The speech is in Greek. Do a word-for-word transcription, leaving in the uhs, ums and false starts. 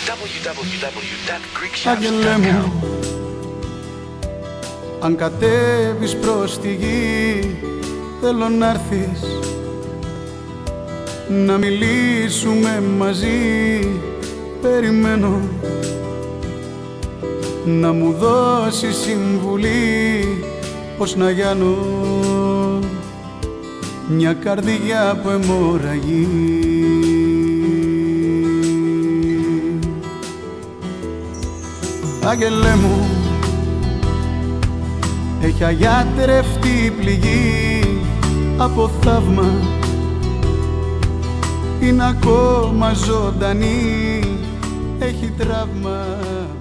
double-u double-u double-u τελεία greek shouts Άγγελε τελεία com. μου, αν κατέβεις προς τη γη, θέλω να'ρθεις να μιλήσουμε μαζί. Περιμένω να μου δώσεις συμβουλή πως να γιάνω μια καρδιά που αιμορραγεί. Άγγελε μου, έχει αγιάτρευτη η πληγή από θαύμα, είναι ακόμα ζωντανή, έχει τραύμα.